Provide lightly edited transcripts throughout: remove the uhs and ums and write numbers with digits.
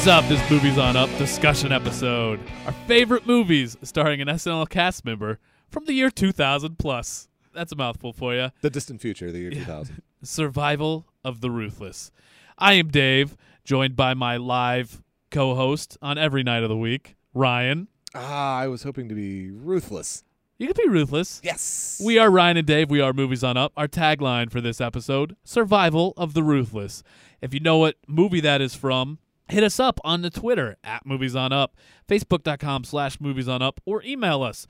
What's up? This Movies on Up discussion episode. Our favorite movies starring an SNL cast member from the year 2000 plus. That's a mouthful for you. The distant future, the year 2000. Survival of the Ruthless. I am Dave, joined by my live co-host on every night of the week, Ryan. I was hoping to be ruthless. You can be ruthless. Yes. We are Ryan and Dave. We are Movies on Up. Our tagline for this episode, Survival of the Ruthless. If you know what movie that is from, hit us up on the Twitter at MoviesOnUp, Facebook.com/MoviesOnUp, or email us,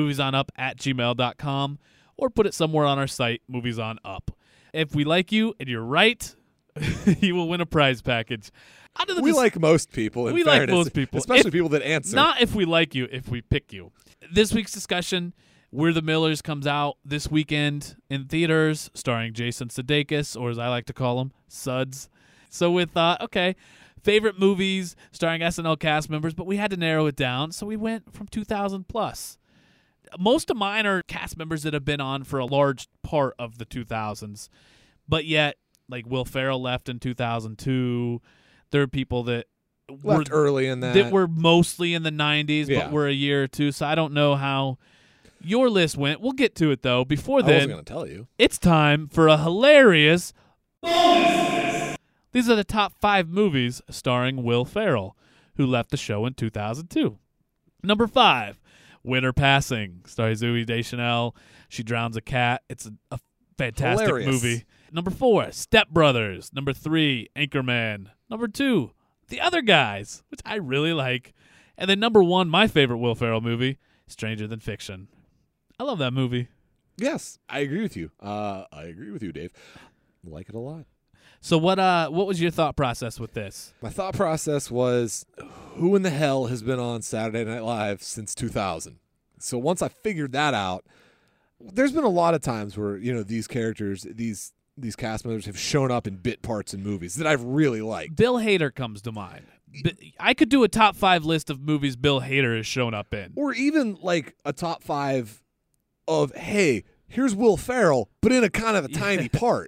MoviesOnUp@gmail.com, or put it somewhere on our site, Movies on Up. If we like you and you're right, you will win a prize package. We like most people, in fairness, like most people. Especially people that answer. Not if we like you, if we pick you. This week's discussion, We're the Millers, comes out this weekend in theaters, starring Jason Sudeikis, or as I like to call him, Suds. So we thought, okay, favorite movies starring SNL cast members, but we had to narrow it down, so we went from 2000 plus. Most of mine are cast members that have been on for a large part of the 2000s, but yet, like Will Ferrell left in 2002. There are people that left early in that were mostly in the 90s, but were a year or two, so I don't know how your list went. We'll get to it, though. Before then, I wasn't going to tell you. It's time for a hilarious bonus. These are the top 5 movies starring Will Ferrell, who left the show in 2002. Number 5, Winter Passing, stars Zooey Deschanel. She drowns a cat. It's a fantastic movie. Number 4, Step Brothers. Number 3, Anchorman. Number 2, The Other Guys, which I really like. And then number 1, my favorite Will Ferrell movie, Stranger Than Fiction. I love that movie. Yes, I agree with you. I agree with you, Dave. I like it a lot. So what was your thought process with this? My thought process was, who in the hell has been on Saturday Night Live since 2000? So once I figured that out, there's been a lot of times where, these characters, these cast members have shown up in bit parts in movies that I've really liked. Bill Hader comes to mind. I could do a top 5 list of movies Bill Hader has shown up in. Or even like a top 5 of, hey, here's Will Ferrell, but in a kind of a tiny part.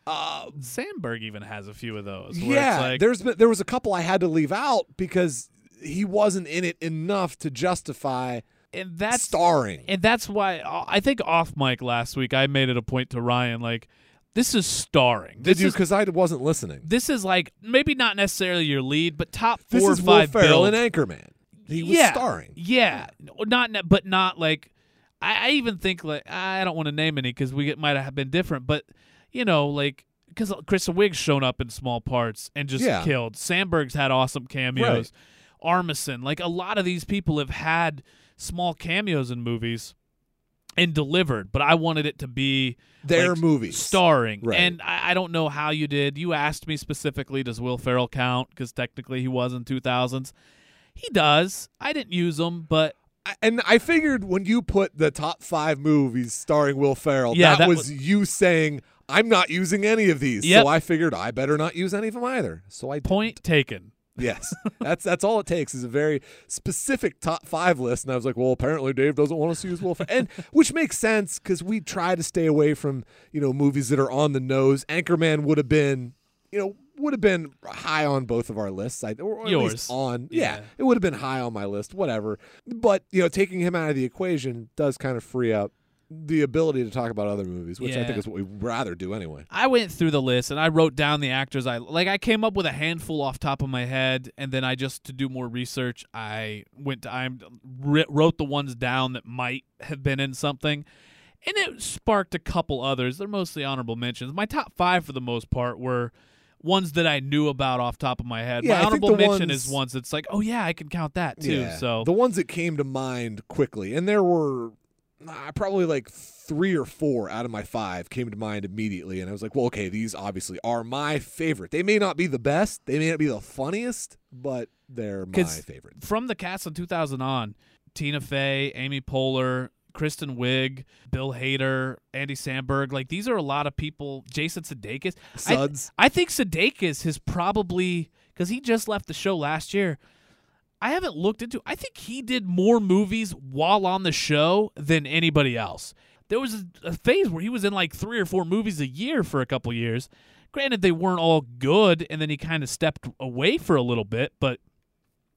Sandberg even has a few of those. Yeah, it's like, there was a couple I had to leave out because he wasn't in it enough to justify starring. And that's why I think off mic last week I made it a point to Ryan, like, this is starring. Did you? Because I wasn't listening. This is like maybe not necessarily your lead, but top 4 or 5. This is Will Ferrell in Anchorman. He was starring. Yeah, not like. I even think, like, I don't want to name any because might have been different, but like, because Kristen Wiig's shown up in small parts and just killed. Sandberg's had awesome cameos. Right. Armisen, like, a lot of these people have had small cameos in movies and delivered, but I wanted it to be their movies starring. Right. And I don't know how you did. You asked me specifically, does Will Ferrell count? Because technically he was in 2000s. He does. I didn't use him, but. And I figured when you put the top 5 movies starring Will Ferrell, that was you saying, I'm not using any of these. Yep. So I figured I better not use any of them either. So I didn't. Point taken. Yes. That's all it takes is a very specific top 5 list. And I was like, well, apparently Dave doesn't want us to use Will Ferrell. And which makes sense because we try to stay away from, movies that are on the nose. Anchorman would have been high on both of our lists. Or at Yours. Least on. Yeah. It would have been high on my list, whatever. But, taking him out of the equation does kind of free up the ability to talk about other movies, which I think is what we'd rather do anyway. I went through the list and I wrote down the actors I came up with a handful off top of my head, and then to do more research, I wrote the ones down that might have been in something, and it sparked a couple others. They're mostly honorable mentions. My top 5 for the most part were ones that I knew about off top of my head. Yeah, my honorable mention is ones that's like, oh yeah, I can count that too. Yeah. So the ones that came to mind quickly, and there were probably like 3 or 4 out of my 5 came to mind immediately, and I was like, well, okay, these obviously are my favorite. They may not be the best, they may not be the funniest, but they're my favorite. From the cast of 2000 on, Tina Fey, Amy Poehler, Kristen Wiig, Bill Hader, Andy Samberg, like, these are a lot of people. Jason Sudeikis. Suds. I think Sudeikis has probably, because he just left the show last year, I haven't looked into. I think he did more movies while on the show than anybody else. There was a phase where he was in like 3 or 4 movies a year for a couple years. Granted, they weren't all good, and then he kind of stepped away for a little bit, but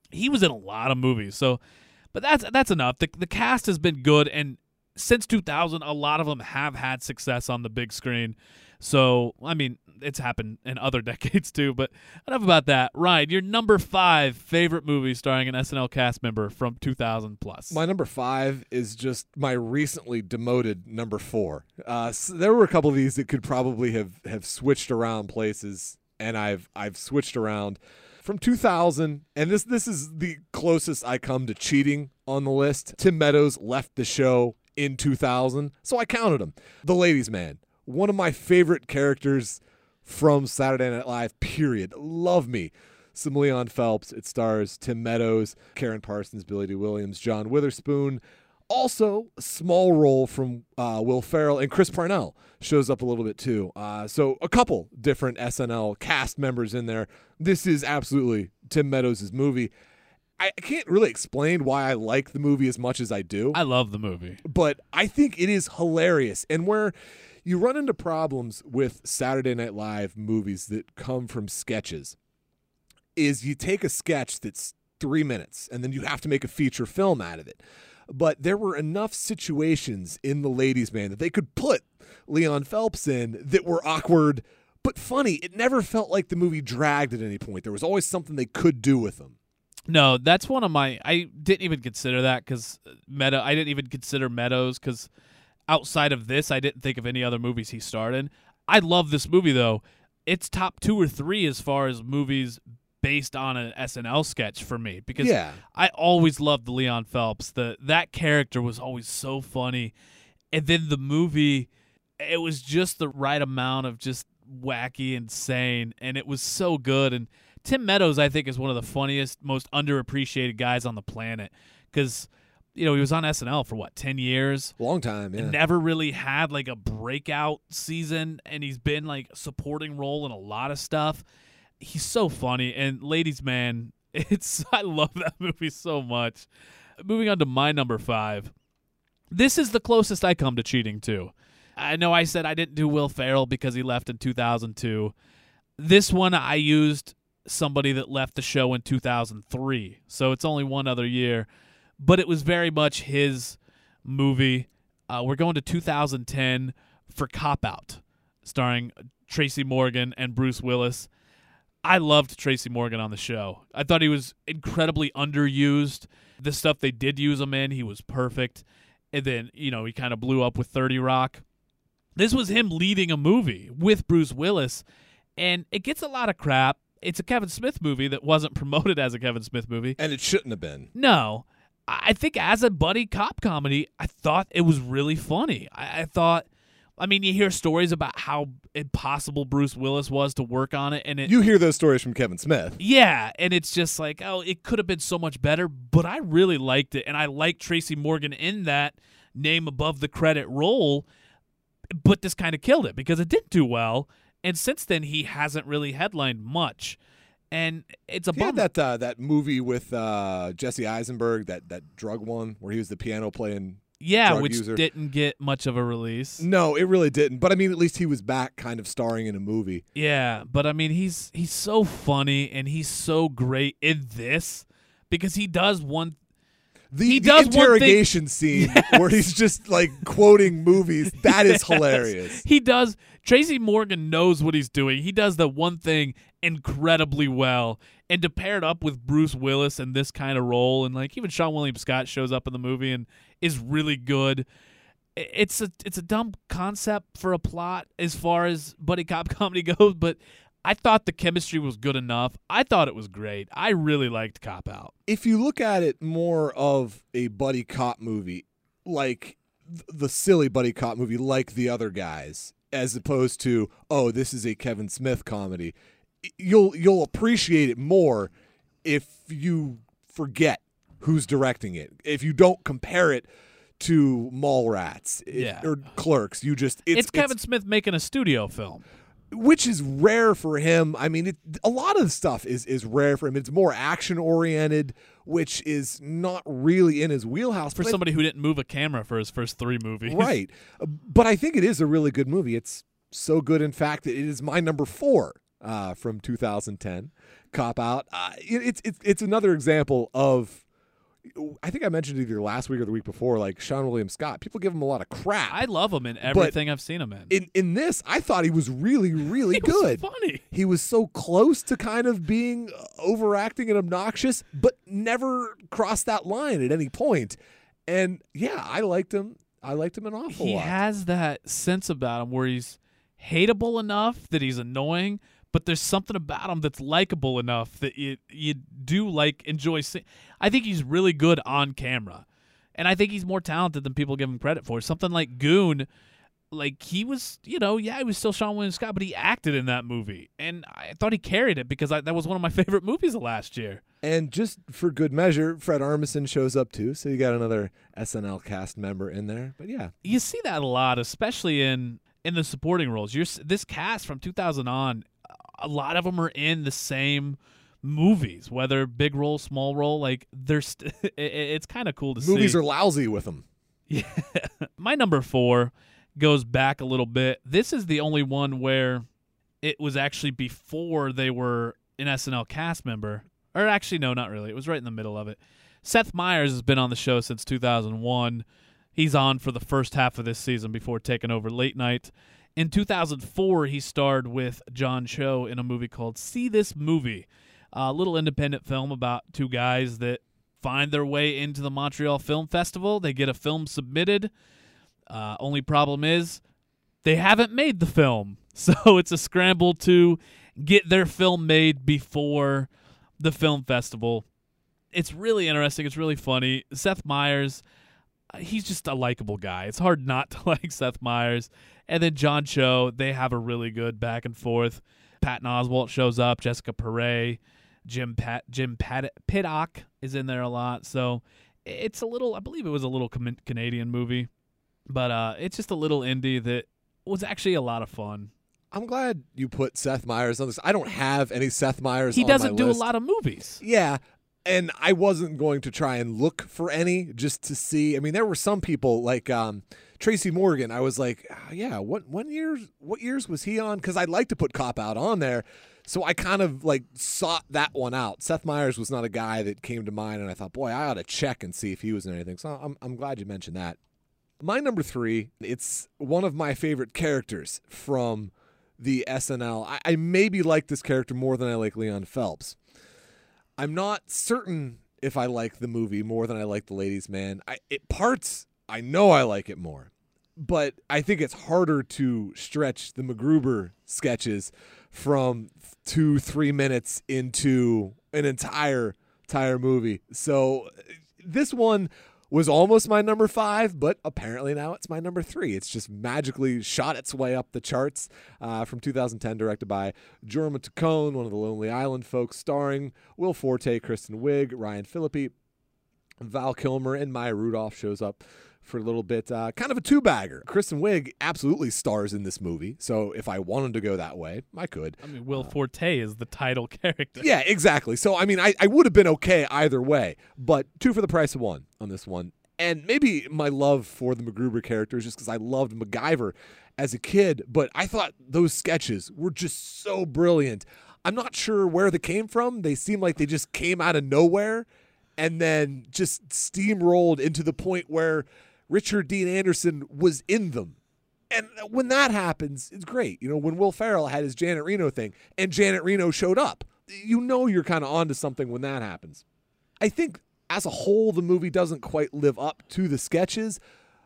he was in a lot of movies. So, but that's enough. The cast has been good, and since 2000, a lot of them have had success on the big screen. So, I mean, it's happened in other decades too, but enough about that. Ryan, your number 5 favorite movie starring an SNL cast member from 2000 plus. My number 5 is just my recently demoted number 4. So there were a couple of these that could probably have switched around places, and I've switched around. From 2000, and this is the closest I come to cheating on the list. Tim Meadows left the show in 2000, so I counted him. The Ladies' Man, one of my favorite characters from Saturday Night Live, period. Love me some Leon Phelps. It stars Tim Meadows, Karen Parsons, Billy D. Williams, John Witherspoon. Also, a small role from Will Ferrell, and Chris Parnell shows up a little bit too. So a couple different SNL cast members in there. This is absolutely Tim Meadows' movie. I can't really explain why I like the movie as much as I do. I love the movie. But I think it is hilarious. And where you run into problems with Saturday Night Live movies that come from sketches is you take a sketch that's 3 minutes and then you have to make a feature film out of it. But there were enough situations in The Ladies' Man that they could put Leon Phelps in that were awkward but funny. It never felt like the movie dragged at any point. There was always something they could do with them. No, that's one of my. I didn't even consider that because I didn't even consider Meadows because outside of this, I didn't think of any other movies he starred in. I love this movie though. It's top 2 or 3 as far as movies based on an SNL sketch for me because I always loved Leon Phelps. That character was always so funny, and then the movie, it was just the right amount of just wacky, insane, and it was so good. And Tim Meadows, I think, is one of the funniest, most underappreciated guys on the planet because, he was on SNL for 10 years? Long time, yeah. And never really had like a breakout season, and he's been like a supporting role in a lot of stuff. He's so funny, and Ladies' Man, I love that movie so much. Moving on to my number 5. This is the closest I come to cheating too. I know I said I didn't do Will Ferrell because he left in 2002. This one I used somebody that left the show in 2003, so it's only one other year, but it was very much his movie. We're going to 2010 for Cop Out, starring Tracy Morgan and Bruce Willis. I loved Tracy Morgan on the show. I thought he was incredibly underused. The stuff they did use him in, he was perfect. And then, he kind of blew up with 30 Rock. This was him leading a movie with Bruce Willis, and it gets a lot of crap. It's a Kevin Smith movie that wasn't promoted as a Kevin Smith movie. And it shouldn't have been. No. I think as a buddy cop comedy, I thought it was really funny. I thought... you hear stories about how impossible Bruce Willis was to work on it. And you hear those stories from Kevin Smith. Yeah, and it's just like, it could have been so much better, but I really liked it. And I liked Tracy Morgan in that name above the credit role, but this kind of killed it because it didn't do well. And since then, he hasn't really headlined much. And it's a bummer. He had that movie with Jesse Eisenberg, that drug one, where he was the piano playing. Yeah, which user. Didn't get much of a release. No, it really didn't. But, at least he was back kind of starring in a movie. Yeah, but, he's so funny and he's so great in this because he does one The interrogation scene where he's just, quoting movies, that is hilarious. He does. Tracy Morgan knows what he's doing. He does the one thing incredibly well. And to pair it up with Bruce Willis in this kind of role, and even Sean William Scott shows up in the movie and is really good. It's a dumb concept for a plot as far as buddy cop comedy goes, but I thought the chemistry was good enough. I thought it was great. I really liked Cop Out. If you look at it more of a buddy cop movie, like the silly buddy cop movie, like The Other Guys, as opposed to, this is a Kevin Smith comedy, you'll appreciate it more if you forget who's directing it. If you don't compare it to Mallrats or Clerks, it's Kevin Smith making a studio film, which is rare for him. A lot of the stuff is rare for him. It's more action oriented, which is not really in his wheelhouse for somebody who didn't move a camera for his first 3 movies. Right, but I think it is a really good movie. It's so good, in fact, that it is my number 4 from 2010, Cop Out. It's another example of, I think I mentioned it either last week or the week before, like Sean William Scott. People give him a lot of crap. I love him in everything I've seen him in. In this, I thought he was really, really He good. was funny. He was so close to kind of being overacting and obnoxious, but never crossed that line at any point. And yeah, I liked him. I liked him an awful lot. He has that sense about him where he's hateable enough that he's annoying, but there's something about him that's likable enough that you do enjoy seeing. I think he's really good on camera, and I think he's more talented than people give him credit for. Something like Goon, like he was, he was still Sean William Scott, but he acted in that movie, and I thought he carried it because that was one of my favorite movies of last year. And just for good measure, Fred Armisen shows up too, so you got another SNL cast member in there. But yeah, you see that a lot, especially in the supporting roles. This cast from 2000 on, a lot of them are in the same movies, whether big role, small role. Like it's kind of cool to see. Movies are lousy with them. Yeah. My number 4 goes back a little bit. This is the only one where it was actually before they were an SNL cast member. Or actually, no, not really. It was right in the middle of it. Seth Meyers has been on the show since 2001. He's on for the first half of this season before taking over late night. In 2004, he starred with John Cho in a movie called See This Movie, a little independent film about two guys that find their way into the Montreal Film Festival. They get a film submitted. Only problem is they haven't made the film, so it's a scramble to get their film made before the film festival. It's really interesting. It's really funny. Seth Meyers, he's just a likable guy. It's hard not to like Seth Meyers. And then John Cho, they have a really good back and forth. Patton Oswalt shows up. Jessica Paré, Jim Pittock is in there a lot. So it's a little, I believe it was a little Canadian movie. But it's just a little indie that was actually a lot of fun. I'm glad you put Seth Meyers on this. I don't have any Seth Meyers He on my doesn't do list. a lot of movies. Yeah, and I wasn't going to try and look for any just to see. I mean, there were some people like Tracy Morgan. I was like, yeah, what years was he on? Because I'd like to put Cop Out on there. So I kind of like sought that one out. Seth Meyers was not a guy that came to mind, and I thought, boy, I ought to check and see if he was in anything. So I'm glad you mentioned that. My number 3, it's one of my favorite characters from the SNL. I maybe like this character more than I like Leon Phelps. I'm not certain if I like the movie more than I like The Ladies' Man. I know I like it more, but I think it's harder to stretch the MacGruber sketches from 2-3 minutes into an entire movie. So this one was almost my number 5, but apparently now it's my number 3. It's just magically shot its way up the charts from 2010, directed by Jorma Taccone, one of the Lonely Island folks, starring Will Forte, Kristen Wiig, Ryan Phillippe, Val Kilmer, and Maya Rudolph shows up for a little bit. Kind of a two-bagger. Kristen Wiig absolutely stars in this movie, so if I wanted to go that way, I could. I mean, Will Forte is the title character. Yeah, exactly. So, I mean, I would have been okay either way, but 2 for the price of 1 on this one. And maybe my love for the MacGruber character is just because I loved MacGyver as a kid, but I thought those sketches were just so brilliant. I'm not sure where they came from. They seem like they just came out of nowhere and then just steamrolled into the point where Richard Dean Anderson was in them. And when that happens, it's great. You know, when Will Ferrell had his Janet Reno thing and Janet Reno showed up, you know you're kind of onto something when that happens. I think as a whole, the movie doesn't quite live up to the sketches.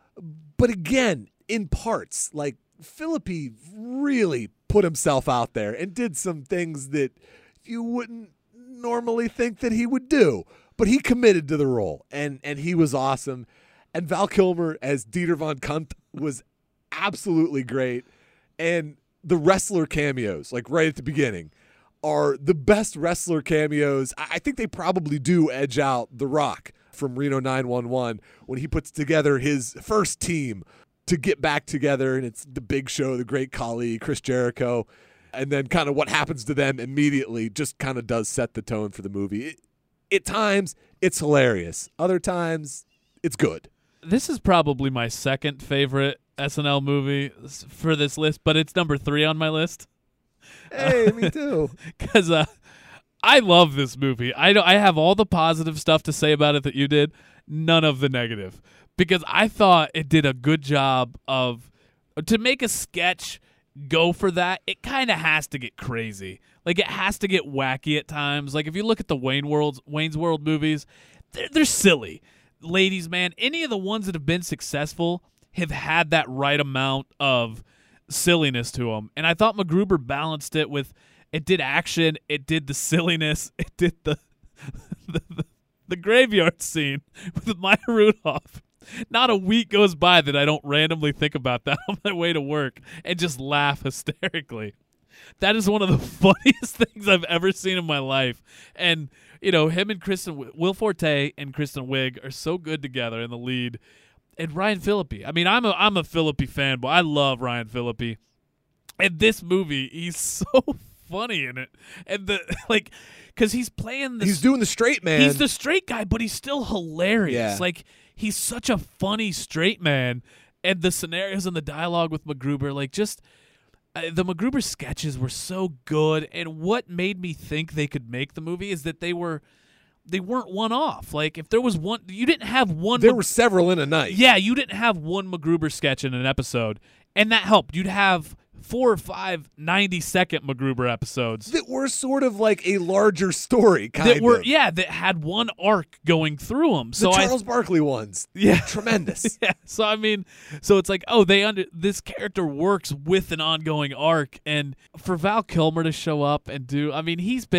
But again, in parts, like Phillippe really put himself out there and did some things that you wouldn't normally think that he would do. But he committed to the role, and he was awesome. And Val Kilmer as Dieter von Kunt was absolutely great. And the wrestler cameos, like right at the beginning, are the best wrestler cameos. I think they probably do edge out The Rock from Reno 911 when he puts together his first team to get back together. And it's the Big Show, the Great Khali, Chris Jericho. And then kind of what happens to them immediately just kind of does set the tone for the movie. At times, it's hilarious. Other times, it's good. This is probably my second favorite SNL movie for this list, but it's number 3 on my list. Hey, me too. Because I love this movie. I have all the positive stuff to say about it that you did, none of the negative. Because I thought it did a good job of, to make a sketch go for that, it kind of has to get crazy. Like, it has to get wacky at times. Like, if you look at the Wayne's World movies, they're silly. Ladies, man, any of the ones that have been successful have had that right amount of silliness to them. And I thought MacGruber balanced it with, it did action, it did the silliness, it did the graveyard scene with Maya Rudolph. Not a week goes by that I don't randomly think about that on my way to work and just laugh hysterically. That is one of the funniest things I've ever seen in my life. And, you know, him and Will Forte and Kristen Wiig are so good together in the lead. And Ryan Phillippe. I mean, I'm a Phillippe fanboy. I love Ryan Phillippe. And this movie, he's so funny in it. And because he's playing this. He's doing the straight man. He's the straight guy, but he's still hilarious. Yeah. Like, he's such a funny straight man. And the scenarios and the dialogue with MacGruber, like, just the MacGruber sketches were so good. And what made me think they could make the movie is that they weren't one off. Like, if there was one, you didn't have one. There were several in a night. Yeah, you didn't have one MacGruber sketch in an episode, and that helped. You'd have 4 or 5 90-second MacGruber episodes that were sort of like a larger story, that had one arc going through them. The Charles Barkley ones, tremendous. Yeah, so I mean, it's like, this character works with an ongoing arc, and for Val Kilmer to show up and do, I mean,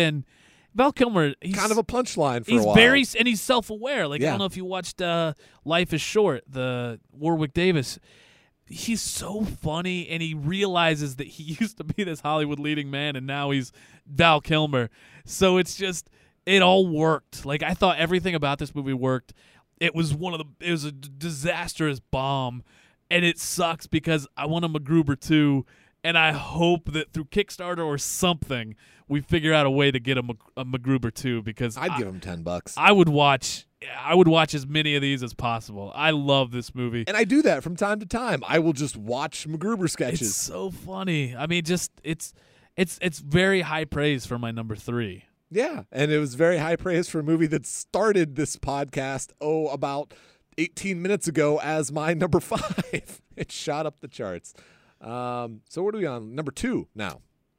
Val Kilmer, he's kind of a punchline for a while. And he's self-aware. Like, I don't know if you watched Life is Short, the Warwick Davis. He's so funny, and he realizes that he used to be this Hollywood leading man, and now he's Val Kilmer. So it's just, it all worked. Like, I thought everything about this movie worked. It was a disastrous bomb, and it sucks because I want a MacGruber 2, and I hope that through Kickstarter or something, we figure out a way to get a MacGruber 2, because I'd give him $10. I would watch as many of these as possible. I love this movie. And I do that from time to time. I will just watch MacGruber sketches. It's so funny. I mean, just it's very high praise for my number 3. Yeah, and it was very high praise for a movie that started this podcast, about 18 minutes ago as my number 5. It shot up the charts. So what are we on? Number 2 now.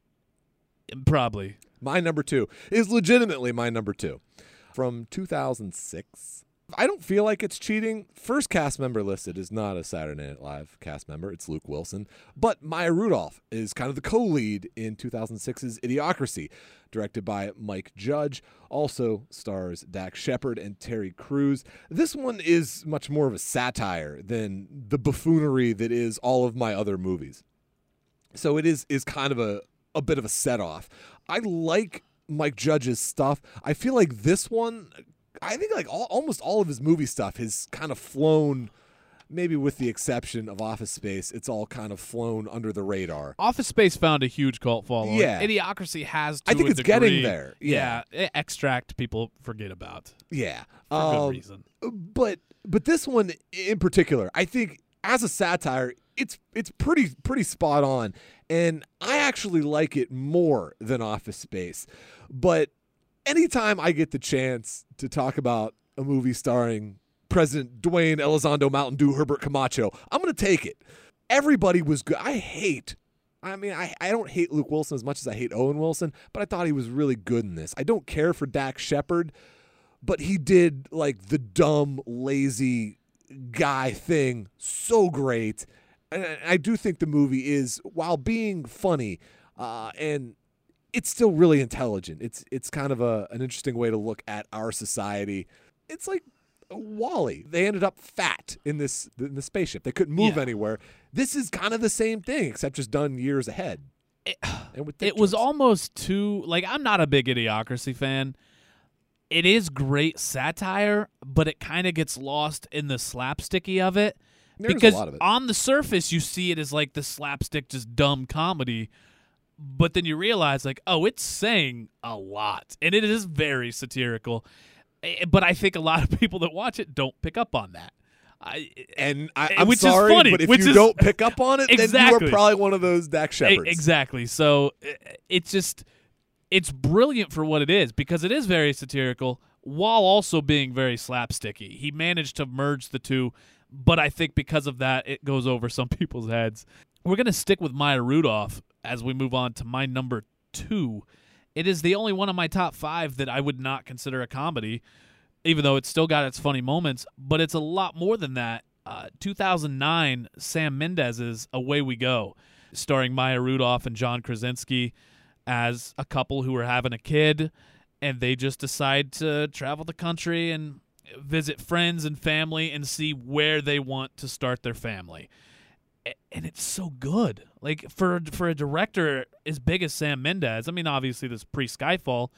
Probably. My number 2 is legitimately my number 2 from 2006. I don't feel like it's cheating. First cast member listed is not a Saturday Night Live cast member. It's Luke Wilson. But Maya Rudolph is kind of the co-lead in 2006's Idiocracy, directed by Mike Judge. Also stars Dax Shepard and Terry Crews. This one is much more of a satire than the buffoonery that is all of my other movies. So it is kind of a bit of a set-off. I like Mike Judge's stuff. I feel like this one, I think like almost all of his movie stuff has kind of flown, maybe with the exception of Office Space, it's all kind of flown under the radar. Office Space found a huge cult following. Yeah. Idiocracy has to I think a it's degree. getting there. Yeah. Extract people forget about. Yeah. For good reason. But this one in particular, I think as a satire, it's pretty spot on. And I actually like it more than Office Space. But anytime I get the chance to talk about a movie starring President Dwayne Elizondo Mountain Dew Herbert Camacho, I'm going to take it. Everybody was good. I don't hate Luke Wilson as much as I hate Owen Wilson, but I thought he was really good in this. I don't care for Dax Shepard, but he did like the dumb, lazy guy thing so great. And I do think the movie is, while being funny, and it's still really intelligent. It's kind of an interesting way to look at our society. It's like WALL-E. They ended up fat in the spaceship. They couldn't move anywhere. This is kind of the same thing, except just done years ahead. It was almost too, like, I'm not a big Idiocracy fan. It is great satire, but it kind of gets lost in the slapsticky of it. Because a lot of it. On the surface, you see it as like the slapstick, just dumb comedy. But then you realize, like, oh, it's saying a lot. And it is very satirical. But I think a lot of people that watch it don't pick up on that. I'm which sorry, is funny, but if which you is, don't pick up on it, then you exactly. are probably one of those Dax Shepherds. Exactly. So it's brilliant for what it is, because it is very satirical while also being very slapsticky. He managed to merge the two, but I think because of that, it goes over some people's heads. We're going to stick with Maya Rudolph as we move on to my number 2. It is the only one of my top 5 that I would not consider a comedy, even though it's still got its funny moments, but it's a lot more than that. 2009, Sam Mendes's Away We Go, starring Maya Rudolph and John Krasinski as a couple who are having a kid, and they just decide to travel the country and visit friends and family and see where they want to start their family. And it's so good. Like, for a director as big as Sam Mendes, I mean, obviously this pre-Skyfall,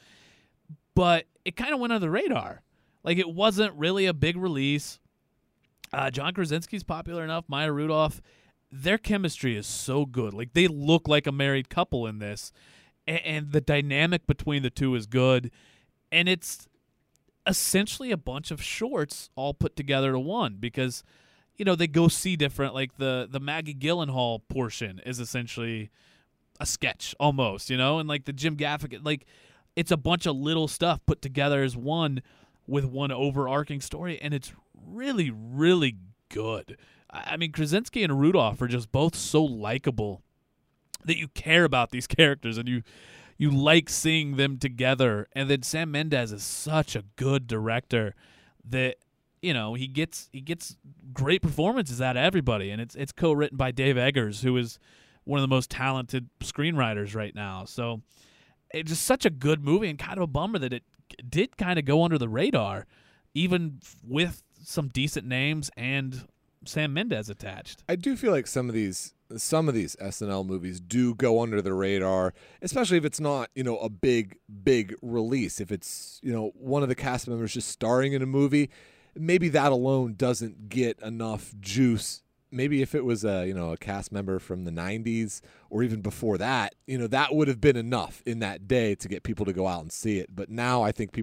but it kind of went under the radar. Like, it wasn't really a big release. John Krasinski's popular enough. Maya Rudolph, their chemistry is so good. Like, they look like a married couple in this, and the dynamic between the two is good. And it's essentially a bunch of shorts all put together to one, because, you know, they go see different. Like, the Maggie Gyllenhaal portion is essentially a sketch almost, you know, and like the Jim Gaffigan, like, it's a bunch of little stuff put together as one with one overarching story, and it's really, really good. I mean, Krasinski and Rudolph are just both so likable that you care about these characters, and you like seeing them together. And then Sam Mendes is such a good director that, you know, he gets great performances out of everybody, and it's co-written by Dave Eggers, who is one of the most talented screenwriters right now. So it's just such a good movie, and kind of a bummer that it did kind of go under the radar, even with some decent names and Sam Mendes attached. I do feel like some of these SNL movies do go under the radar, especially if it's not, you know, a big release. If it's, you know, one of the cast members just starring in a movie, maybe that alone doesn't get enough juice. Maybe if it was a cast member from the 90s or even before that, you know, that would have been enough in that day to get people to go out and see it. But now I think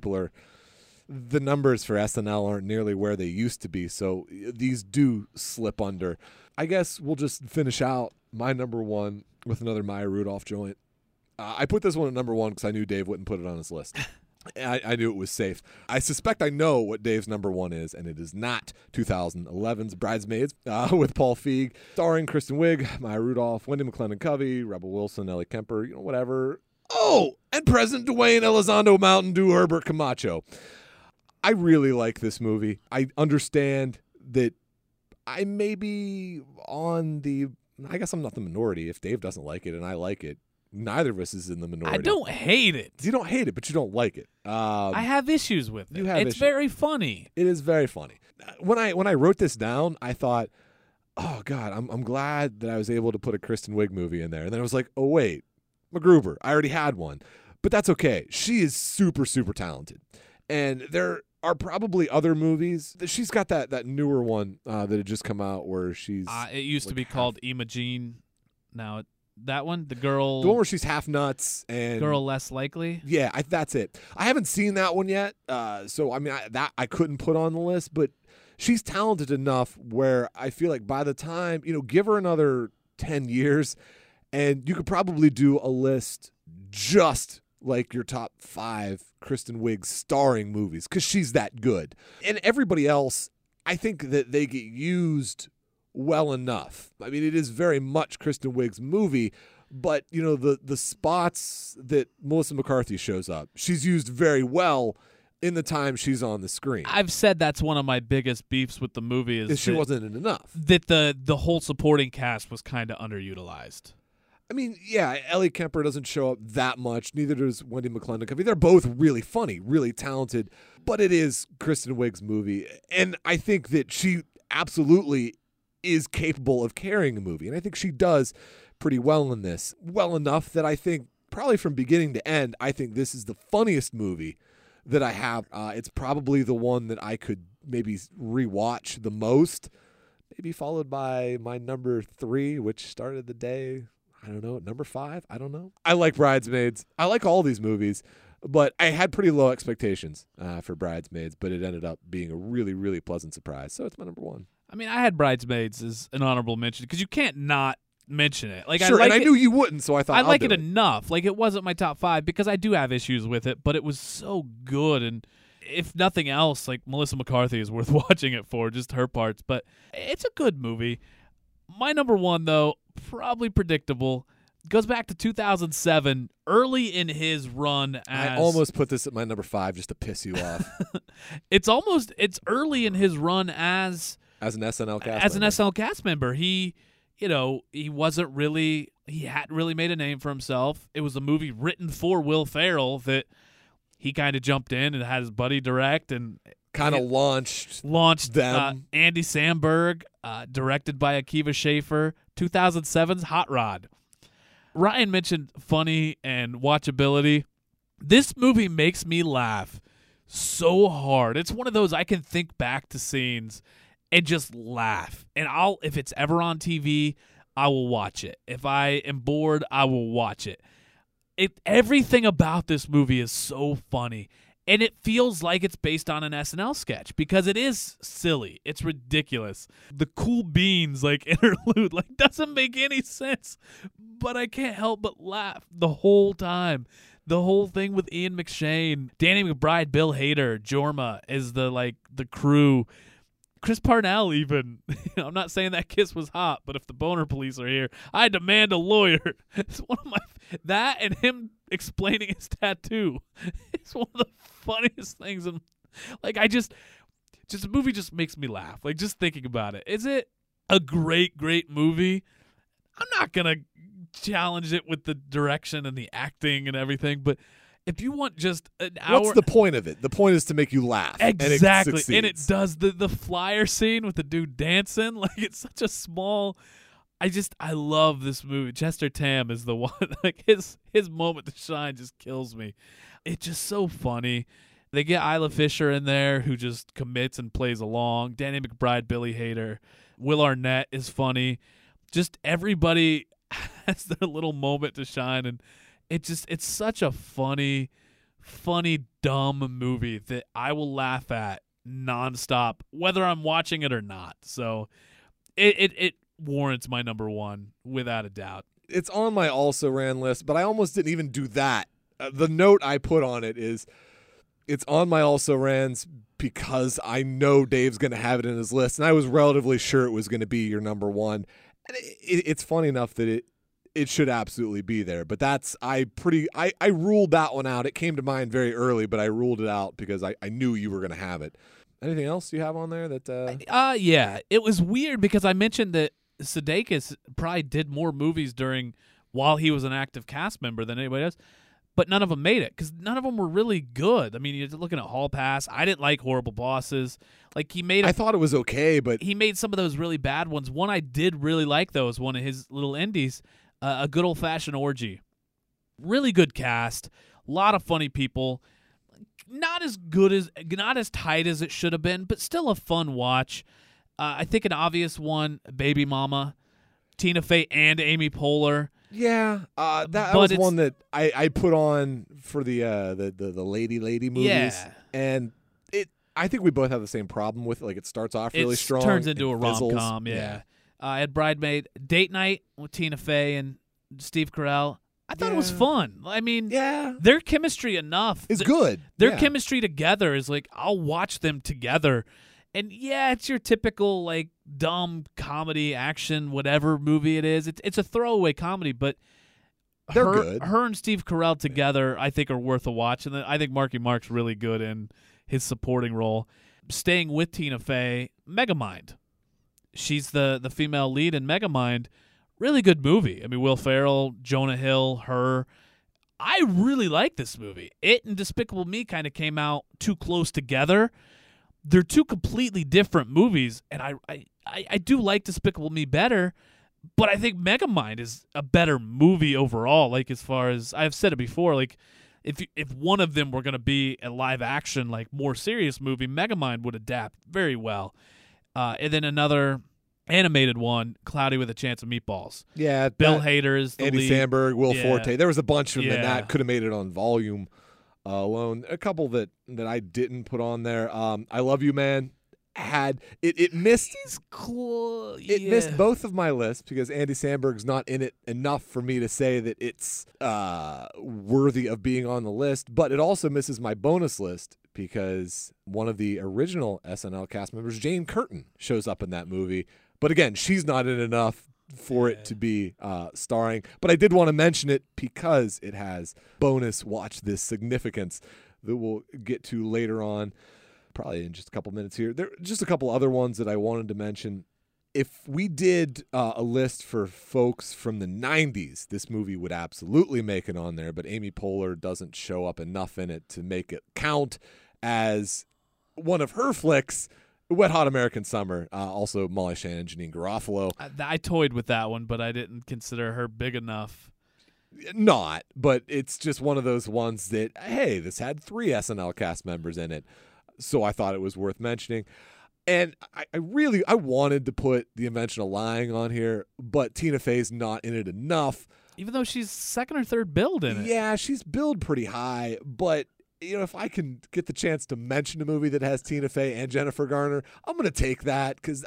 the numbers for SNL aren't nearly where they used to be, so these do slip under. I guess we'll just finish out my number 1 with another Maya Rudolph joint. I put this one at number 1 because I knew Dave wouldn't put it on his list. I knew it was safe. I suspect I know what Dave's number 1 is, and it is not 2011's Bridesmaids with Paul Feig, starring Kristen Wiig, Maya Rudolph, Wendy McClendon-Covey, Rebel Wilson, Ellie Kemper, you know, whatever. Oh, and President Dwayne Elizondo Mountain Dew Herbert Camacho. I really like this movie. I understand that I may be I guess I'm not the minority. If Dave doesn't like it and I like it, neither of us is in the minority. I don't hate it. You don't hate it, but you don't like it. I have issues with it. It's issues. Very funny. It is very funny. When I wrote this down, I thought, oh God, I'm glad that I was able to put a Kristen Wiig movie in there. And then I was like, oh wait, MacGruber. I already had one, but that's okay. She is super, super talented, and there are probably other movies. She's got that newer one that had just come out where she's. It used to be called Imogene. Now that one, the one where she's half nuts and Girl Less Likely. Yeah, that's it. I haven't seen that one yet, so I mean I couldn't put on the list, but she's talented enough where I feel like by the time, you know, give her another 10 years, and you could probably do a list just like your top 5 Kristen Wiig starring movies, because she's that good. And everybody else, I think that they get used well enough. I mean, it is very much Kristen Wiig's movie, but, you know, the spots that Melissa McCarthy shows up, she's used very well in the time she's on the screen. I've said that's one of my biggest beefs with the movie is she wasn't enough. That the whole supporting cast was kind of underutilized. I mean, yeah, Ellie Kemper doesn't show up that much. Neither does Wendy McClendon-Covey. They're both really funny, really talented, but it is Kristen Wiig's movie. And I think that she absolutely is capable of carrying a movie. And I think she does pretty well in this. Well enough that I think probably from beginning to end, I think this is the funniest movie that I have. It's probably the one that I could maybe rewatch the most. Maybe followed by my number 3, which started the day... I don't know, number 5? I don't know. I like Bridesmaids. I like all these movies, but I had pretty low expectations for Bridesmaids, but it ended up being a really, really pleasant surprise. So it's my number 1. I mean, I had Bridesmaids as an honorable mention because you can't not mention it. Like, Sure, I like and I knew you wouldn't, so I thought I I'll like do it enough. Like, it wasn't my top 5 because I do have issues with it, but it was so good. And if nothing else, like, Melissa McCarthy is worth watching it for, just her parts. But it's a good movie. My number 1, though, probably predictable, goes back to 2007, early in his run as... I almost put this at my number 5 just to piss you off. It's early in his run as an SNL cast an member. SNL cast member. He hadn't really made a name for himself. It was a movie written for Will Ferrell that he kind of jumped in and had his buddy direct and kind of launched them. Andy Samberg, directed by Akiva Schaffer, 2007's Hot Rod. Ryan mentioned funny and watchability. This movie makes me laugh so hard. It's one of those I can think back to scenes and just laugh. And if it's ever on TV, I will watch it. If I am bored, I will watch it. Everything about this movie is so funny. And it feels like it's based on an SNL sketch because it is silly. It's ridiculous. The Cool Beans interlude doesn't make any sense, but I can't help but laugh the whole time. The whole thing with Ian McShane, Danny McBride, Bill Hader, Jorma is the crew. Chris Parnell even. I'm not saying that kiss was hot, but if the boner police are here, I demand a lawyer. It's one of that and him explaining his tattoo. It's one of the funniest things. And the movie just makes me laugh. Just thinking about it. Is it a great, great movie? I'm not going to challenge it with the direction and the acting and everything, but if you want just an hour... What's the point of it? The point is to make you laugh. Exactly. And it does the flyer scene with the dude dancing. It's such a small... I love this movie. Chester Tam is the one. His moment to shine just kills me. It's just so funny. They get Isla Fisher in there who just commits and plays along. Danny McBride, Billy Hader. Will Arnett is funny. Just everybody has their little moment to shine, and it's such a funny, dumb movie that I will laugh at nonstop, whether I'm watching it or not. So it warrants my number 1 without a doubt. It's on my also ran list, but I almost didn't even do that. The note I put on it is it's on my also rans because I know Dave's going to have it in his list, and I was relatively sure it was going to be your number 1. And it's funny enough that it should absolutely be there, but I ruled that one out. It came to mind very early, but I ruled it out because I knew you were going to have it. Anything else you have on there that? Yeah, it was weird because I mentioned that Sudeikis probably did more movies while he was an active cast member than anybody else, but none of them made it because none of them were really good. I mean, you're looking at Hall Pass. I didn't like Horrible Bosses. I thought it was okay, but he made some of those really bad ones. One I did really like though is one of his little indies. A Good Old-Fashioned Orgy. Really good cast. A lot of funny people. Not as tight as it should have been, but still a fun watch. I think an obvious one, Baby Mama. Tina Fey and Amy Poehler. Yeah, that was one that I put on for the lady movies. Yeah. And I think we both have the same problem with it. It starts off really strong. It turns into a fizzles. rom-com, yeah. I had Bridesmaid Date Night with Tina Fey and Steve Carell. I thought it was fun. I mean, their chemistry is good. Their chemistry together is I'll watch them together. And it's your typical dumb comedy, action, whatever movie it is. It's a throwaway comedy, but they're good. Her and Steve Carell together, I think, are worth a watch. And I think Marky Mark's really good in his supporting role. Staying with Tina Fey, Megamind. She's the female lead in Megamind. Really good movie. I mean, Will Ferrell, Jonah Hill, her. I really like this movie. It and Despicable Me kind of came out too close together. They're two completely different movies, and I do like Despicable Me better, but I think Megamind is a better movie overall. As far as I've said it before, if one of them were going to be a live action, more serious movie, Megamind would adapt very well. And then another animated one, Cloudy with a Chance of Meatballs. Yeah, Bill Hader is the Andy lead. Samberg, Will Forte. There was a bunch of them, Yeah. and that could have made it on volume alone. A couple that I didn't put on there. I Love You, Man. had it missed. He's cool. It missed both of my lists because Andy Samberg's not in it enough for me to say that it's worthy of being on the list. But it also misses my bonus list because one of the original SNL cast members, Jane Curtin, shows up in that movie. But again, she's not in enough for it to be starring. But I did want to mention it because it has bonus watch this significance that we'll get to later on, probably in just a couple minutes here. There are just a couple other ones that I wanted to mention. If we did a list for folks from the 90s, this movie would absolutely make it on there, but Amy Poehler doesn't show up enough in it to make it count as one of her flicks. Wet Hot American Summer, also Molly Shannon, Janine Garofalo. I toyed with that one, but I didn't consider her big enough. Not, but it's just one of those ones that, hey, this had 3 SNL cast members in it, so I thought it was worth mentioning. And I wanted to put The Invention of Lying on here, but Tina Fey's not in it enough. Even though she's second or third billed in it. Yeah, she's billed pretty high, but if I can get the chance to mention a movie that has Tina Fey and Jennifer Garner, I'm going to take that because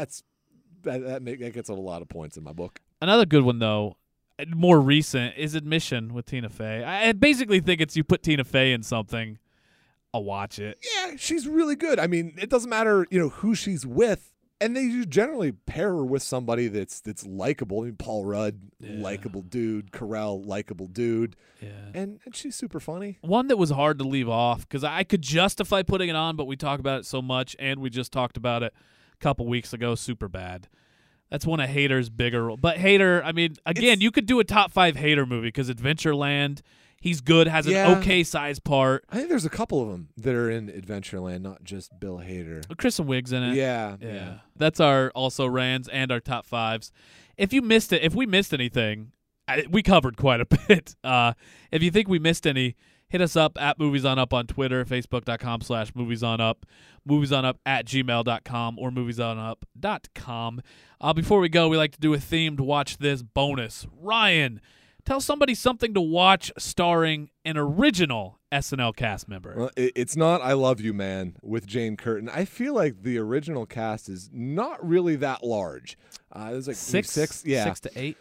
that gets a lot of points in my book. Another good one, though, more recent, is Admission with Tina Fey. I basically think it's you put Tina Fey in something, I'll watch it. Yeah, she's really good. I mean, it doesn't matter, who she's with. And they generally pair her with somebody that's likable. I mean, Paul Rudd, likable dude. Carell, likable dude. Yeah. And she's super funny. One that was hard to leave off because I could justify putting it on, but we talk about it so much, and we just talked about it a couple weeks ago, Superbad. That's one of Hader's bigger. But Hader, I mean, again, you could do a top 5 Hader movie because Adventureland, he's good, has an okay size part. I think there's a couple of them that are in Adventureland, not just Bill Hader. Kristen Wiig's in it. Yeah. That's our also Rands and our top 5s. If you missed it, if we missed anything, we covered quite a bit. If you think we missed any, hit us up at Movies On Up on Twitter, facebook.com/moviesonup, moviesonup@gmail.com, or moviesonup.com. Before we go, we like to do a themed Watch This bonus. Ryan, tell somebody something to watch starring an original SNL cast member. Well, it's not I Love You, Man with Jane Curtin. I feel like the original cast is not really that large. There's like 6? Yeah. 6 to 8.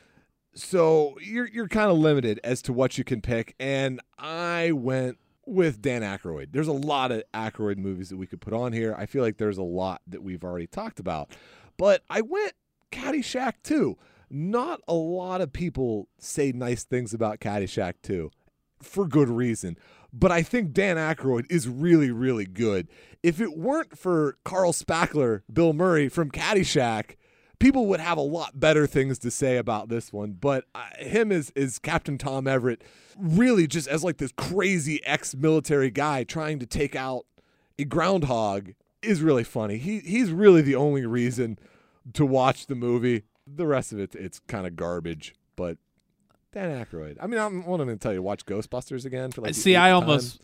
So you're kind of limited as to what you can pick, and I went with Dan Aykroyd. There's a lot of Aykroyd movies that we could put on here. I feel like there's a lot that we've already talked about. But I went Caddyshack 2. Not a lot of people say nice things about Caddyshack 2 for good reason. But I think Dan Aykroyd is really, really good. If it weren't for Carl Spackler, Bill Murray from Caddyshack, people would have a lot better things to say about this one. But him as Captain Tom Everett, really just as like this crazy ex-military guy trying to take out a groundhog, is really funny. He's really the only reason to watch the movie. The rest of it's kind of garbage, but Dan Aykroyd. I mean, I'm wanting to tell you, watch Ghostbusters again for like. See, I almost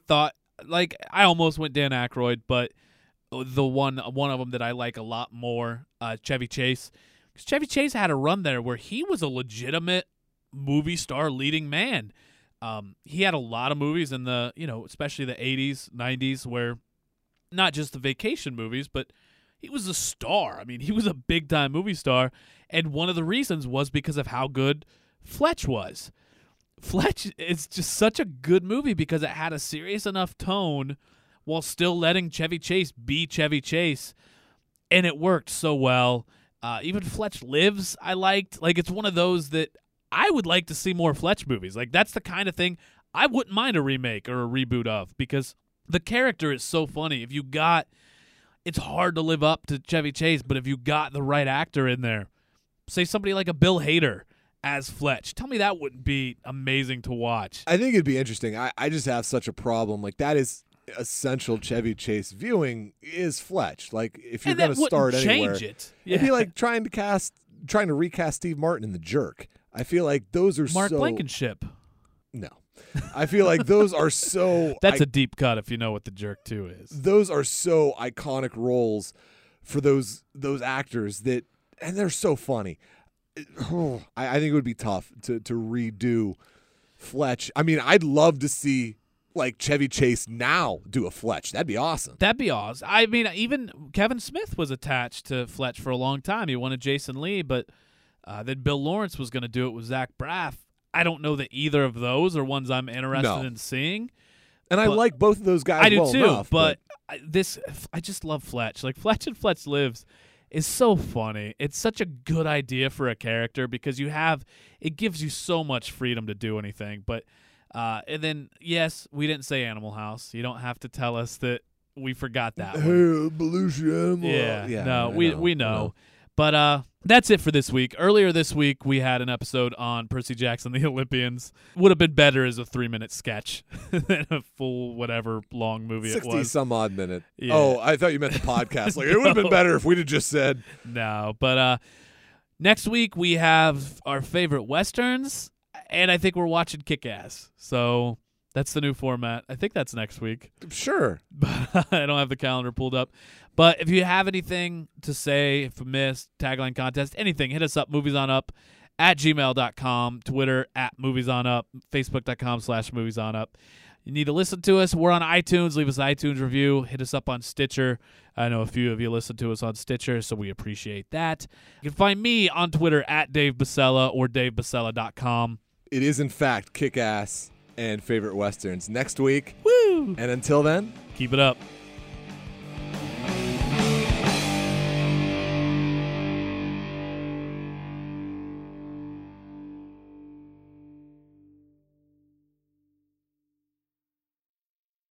went Dan Aykroyd, but the one of them that I like a lot more, Chevy Chase, because Chevy Chase had a run there where he was a legitimate movie star leading man. He had a lot of movies in the, especially the 80s, 90s, where not just the vacation movies, but he was a star. I mean, he was a big-time movie star, and one of the reasons was because of how good Fletch was. Fletch is just such a good movie because it had a serious enough tone while still letting Chevy Chase be Chevy Chase, and it worked so well. Even Fletch Lives, I liked. Like, it's one of those that I would like to see more Fletch movies. Like, that's the kind of thing I wouldn't mind a remake or a reboot of because the character is so funny. It's hard to live up to Chevy Chase, but if you got the right actor in there, say somebody like a Bill Hader as Fletch, tell me that wouldn't be amazing to watch. I think it'd be interesting. I just have such a problem. Like, that is essential Chevy Chase viewing is Fletch. Like, if you're going to start anywhere, it'd be like trying to recast Steve Martin in The Jerk. I feel like those are Mark Blankenship. No. I feel like those are so... That's a deep cut if you know what The Jerk 2 is. Those are so iconic roles for those actors that, and they're so funny. I think it would be tough to redo Fletch. I mean, I'd love to see like Chevy Chase now do a Fletch. That'd be awesome. That'd be awesome. I mean, even Kevin Smith was attached to Fletch for a long time. He wanted Jason Lee, but then Bill Lawrence was going to do it with Zach Braff. I don't know that either of those are ones I'm interested in seeing. And I like both of those guys. I do well too. enough, but I just love Fletch. Like Fletch and Fletch Lives is so funny. It's such a good idea for a character because it gives you so much freedom to do anything. But and then yes, we didn't say Animal House. You don't have to tell us that we forgot that one. Belushi Animal. Yeah, no, we know. But that's it for this week. Earlier this week, we had an episode on Percy Jackson, the Olympians. Would have been better as a 3-minute sketch than a full whatever long movie it was. 60-some-odd minute. Yeah. Oh, I thought you meant the podcast. Like, it would have been better if we'd have just said. No, but next week we have our favorite Westerns, and I think we're watching Kick-Ass. So that's the new format. I think that's next week. Sure. But I don't have the calendar pulled up. But if you have anything to say, if you missed, tagline contest, anything, hit us up, moviesonup@gmail.com, Twitter @moviesonup, facebook.com/moviesonup. You need to listen to us. We're on iTunes. Leave us an iTunes review. Hit us up on Stitcher. I know a few of you listen to us on Stitcher, so we appreciate that. You can find me on Twitter @DaveBasella or DaveBasella.com. It is, in fact, Kick-Ass and Favorite Westerns next week. Woo! And until then, Keep it up.